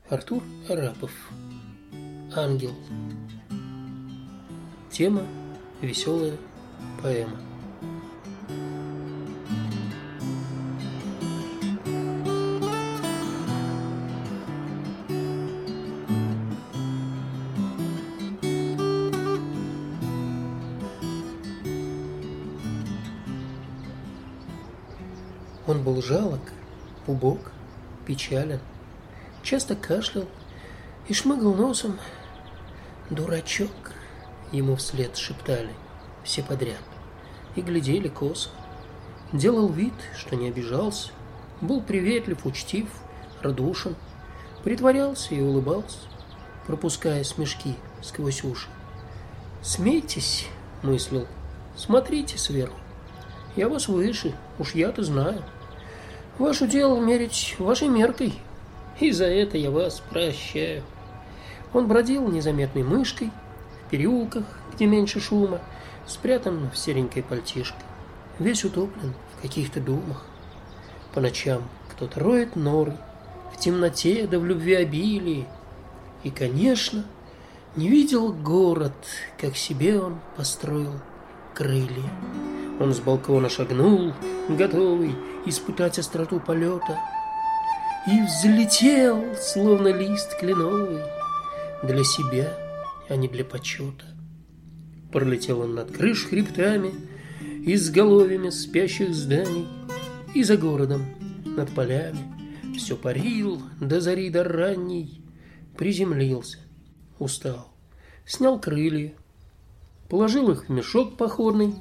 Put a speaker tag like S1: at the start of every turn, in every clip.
S1: Артур Арапов. Ангел. Тема веселая поэма. Он был жалок, убог, печален, часто кашлял и шмыгал носом. «Дурачок!» ему вслед шептали все подряд и глядели косо. Делал вид, что не обижался, был приветлив, учтив, радушен, притворялся и улыбался, пропуская смешки сквозь уши. «Смейтесь!» — мыслил, — «смотрите сверху. Я вас выше, уж я-то знаю. Ваше дело мерить вашей меркой, и за это я вас прощаю». Он бродил незаметной мышкой в переулках, где меньше шума, спрятан в серенькой пальтишке, весь утоплен в каких-то думах. По ночам кто-то роет норы, в темноте да в любвеобилии. И, конечно, не видел город, как себе он построил крылья. Он с балкона шагнул, готовый испытать остроту полета, и взлетел, словно лист кленовый, для себя, а не для почета. Пролетел он над крыш хребтами, изголовьями спящих зданий, и за городом, над полями, все парил до зари до ранней. Приземлился, устал, снял крылья, положил их в мешок походный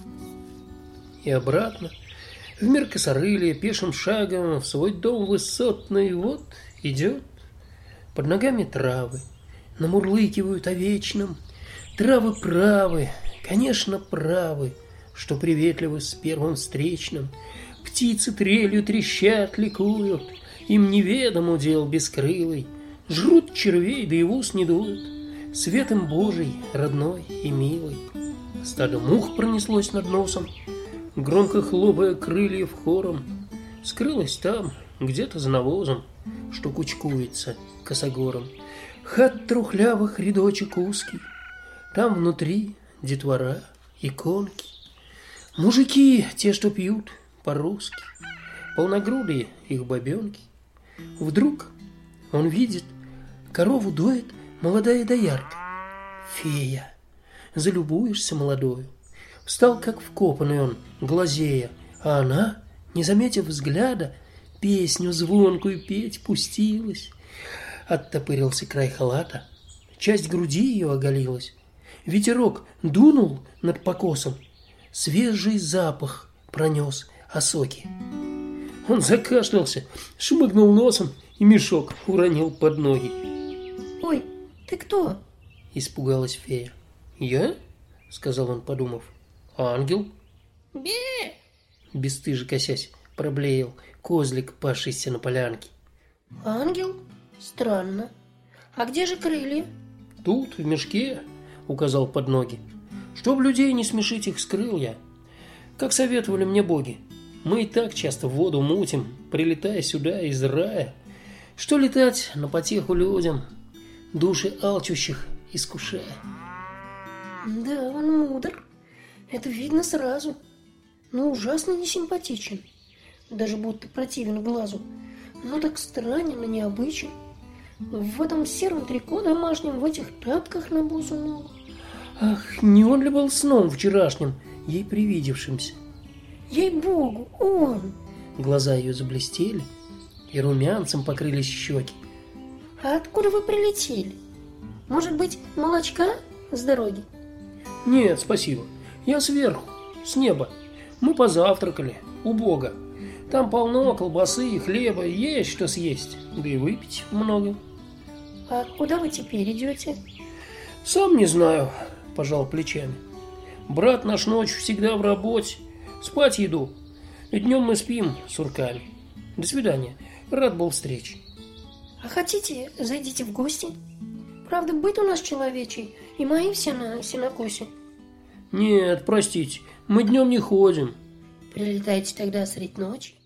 S1: и обратно в мир косорылья пешим шагом в свой дом высотный. Вот идет, под ногами травы намурлыкивают о вечном. Травы правы, конечно, правы, что приветливы с первым встречным. Птицы трелью трещат, ликуют, им неведом удел бескрылый. Жрут червей, да и в ус не дуют, светом Божий, родной и милый. Стадо мух пронеслось над носом, громко хлопая крыльев хором. Скрылось там, где-то за навозом, что кучкуется косогором. Хат трухлявых рядочек узкий, там внутри детвора, иконки. Мужики, те, что пьют по-русски, полногрудые их бабенки. Вдруг он видит, корову доит молодая доярка. Фея, залюбуешься молодою. Встал, как вкопанный он, глазея, а она, не заметив взгляда, песню звонкую петь пустилась. Оттопырился край халата, часть груди ее оголилась. Ветерок дунул над покосом, свежий запах пронес осоки. Он закашлялся, шмыгнул носом и мешок уронил под ноги.
S2: «Ой, ты кто?»
S1: — испугалась фея. «Я?» — сказал он, подумав. «Ангел».
S2: «Бе!»
S1: — бесстыже косясь проблеял козлик, пасшийся на полянке.
S2: «Ангел? Странно. А где же крылья?»
S1: «Тут, в мешке», — указал под ноги. «Чтоб людей не смешить, их скрыл я. Как советовали мне боги. Мы и так часто в воду мутим, прилетая сюда из рая. Что летать на потеху людям, души алчущих искушая».
S2: «Да, он мудр. Это видно сразу. Но ужасно несимпатичен. Даже будто противен глазу. Но так странен и необычен. В этом сером трико домашнем, в этих тапках на босу ногу».
S1: Ах, не он ли был сном вчерашним, ей привидевшимся?
S2: Ей-богу, он!
S1: Глаза ее заблестели, и румянцем покрылись щеки.
S2: А откуда вы прилетели? Может быть, молочка с дороги?
S1: Нет, спасибо. Я сверху, с неба. Мы позавтракали у Бога. Там полно колбасы и хлеба, есть что съесть, да и выпить много.
S2: А куда вы теперь идете?
S1: Сам не знаю, пожал плечами. Брат наш ночью всегда в работе, спать иду. И днем мы спим сурками. До свидания, рад был встрече.
S2: А хотите, зайдите в гости? Правда, быт у нас человечий, и мои все на сенокосе.
S1: Нет, простите, мы днем не ходим.
S2: Прилетайте тогда средь ночи.